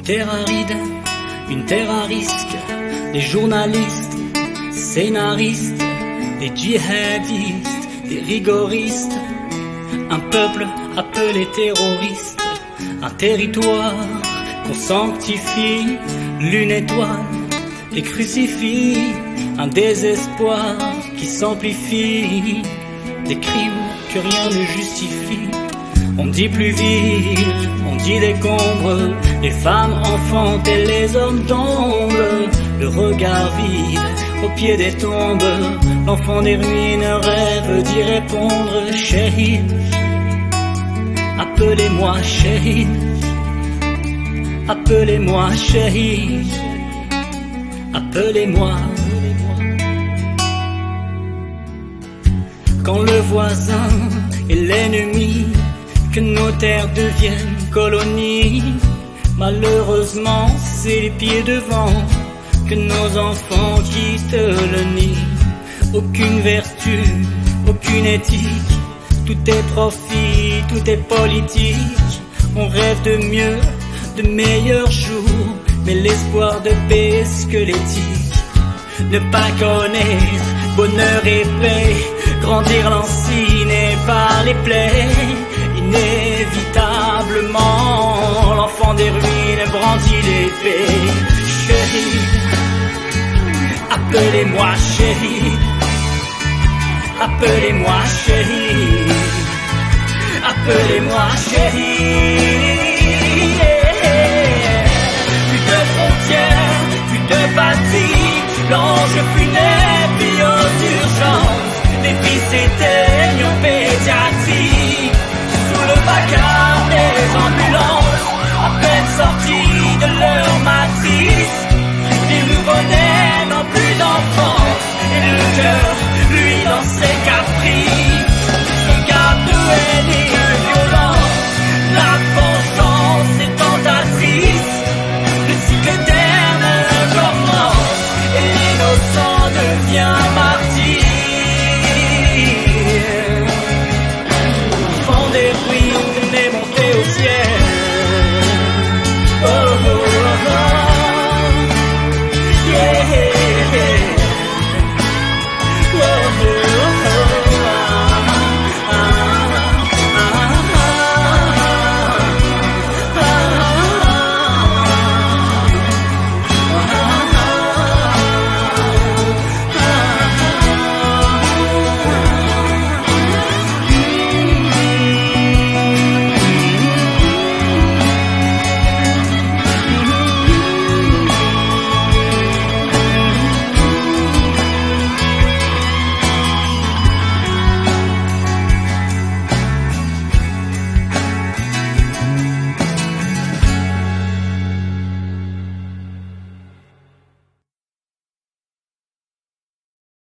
terre aride, une terre à risque, des journalistes, scénaristes, des djihadistes, des rigoristes, un peuple appelé terroriste, un territoire qu'on sanctifie, l'une étoile, des crucifix, un désespoir qui s'amplifie, des crimes que rien ne justifie. On dit plus vite, on dit décombre, les femmes enfantent et les hommes tombent, le regard vide au pied des tombes, l'enfant des ruines rêve d'y répondre. Shahid, appelez-moi Shahid, appelez-moi Shahid, appelez-moi. Quand le voisin est l'ennemi, que nos terres deviennent colonies, malheureusement c'est les pieds devant que nos enfants quittent le nid. Aucune vertu, aucune éthique, tout est profit, tout est politique. On rêve de mieux, de meilleurs jours, mais l'espoir de paix est squelettique. Ne pas connaître bonheur et paix, grandir lanciné par les plaies. Inévitablement, l'enfant des ruines brandit l'épée. Shahid, appelez-moi Shahid, appelez-moi Shahid, appelez-moi Shahid.